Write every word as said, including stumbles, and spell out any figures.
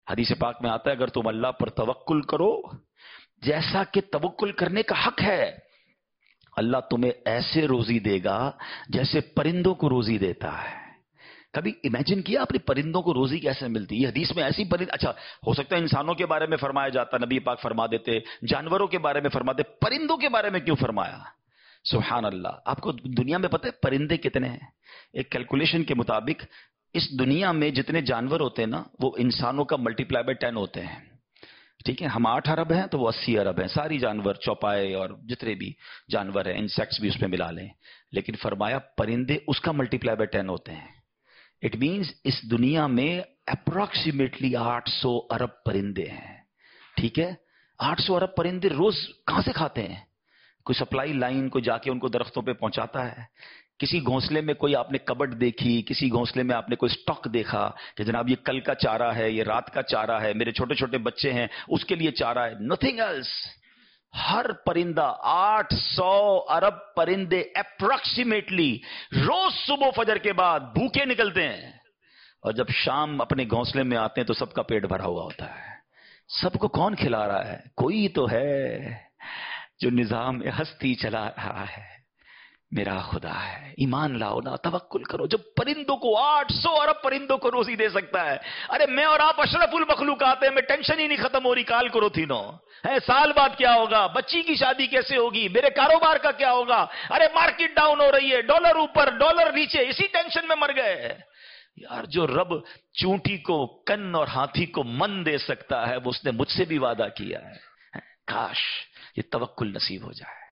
حدیث پاک میں آتا ہے اگر تم اللہ پر توکل کرو جیسا کہ توکل کرنے کا حق ہے، اللہ تمہیں ایسے روزی دے گا جیسے پرندوں کو روزی دیتا ہے۔ کبھی امیجن کیا آپ نے پرندوں کو روزی کیسے ملتی؟ یہ حدیث میں ایسی پرند، اچھا ہو سکتا ہے انسانوں کے بارے میں فرمایا جاتا، نبی پاک فرما دیتے، جانوروں کے بارے میں فرما دے، پرندوں کے بارے میں کیوں فرمایا؟ سبحان اللہ۔ آپ کو دنیا میں پتہ ہے پرندے کتنے ہیں؟ ایک کیلکولیشن کے مطابق اس دنیا میں جتنے جانور ہوتے ہیں نا وہ انسانوں کا ملٹی پلائی بائی ٹین ہوتے ہیں، ٹھیک ہے؟ ہم آٹھ ارب ہیں تو وہ اسی ارب ہیں، ساری جانور، چوپائے اور جتنے بھی جانور ہیں، انسیکٹس بھی اس میں ملا لیں، لیکن فرمایا پرندے اس کا ملٹی پلائی بائی ٹین ہوتے ہیں۔ اٹ مینز اس دنیا میں اپروکسیمیٹلی آٹھ سو ارب پرندے ہیں، ٹھیک ہے؟ آٹھ سو ارب پرندے روز کہاں سے کھاتے ہیں؟ کوئی سپلائی لائن کو جا کے ان کو درختوں پہ پہنچاتا ہے؟ کسی گھونسلے میں کوئی آپ نے کبٹ دیکھی، کسی گھونسلے میں آپ نے کوئی سٹاک دیکھا کہ جناب یہ کل کا چارہ ہے، یہ رات کا چارہ ہے، میرے چھوٹے چھوٹے بچے ہیں اس کے لیے چارہ ہے؟ Nothing else. ہر پرندہ، آٹھ سو ارب پرندے اپروکسیمیٹلی روز صبح فجر کے بعد بھوکے نکلتے ہیں، اور جب شام اپنے گھونسلے میں آتے ہیں تو سب کا پیٹ بھرا ہوا ہوتا ہے۔ سب کو کون کھلا رہا ہے؟ کوئی تو ہے جو نظام ہستی چلا رہا ہے، میرا خدا ہے۔ ایمان لاؤ نا، توکل کرو۔ جب پرندوں کو، آٹھ سو ارب پرندوں کو روزی دے سکتا ہے، ارے میں اور آپ اشرف المخلوقات ہیں، میں ٹینشن ہی نہیں ختم ہو رہی کال کرو تھی نو ہے، سال بعد کیا ہوگا، بچی کی شادی کیسے ہوگی، میرے کاروبار کا کیا ہوگا، ارے مارکیٹ ڈاؤن ہو رہی ہے، ڈالر اوپر ڈالر نیچے، اسی ٹینشن میں مر گئے یار۔ جو رب چونٹی کو کن اور ہاتھی کو من دے سکتا ہے وہ اس نے مجھ سے بھی وعدہ کیا ہے، کاش یہ توکل نصیب ہو جائے۔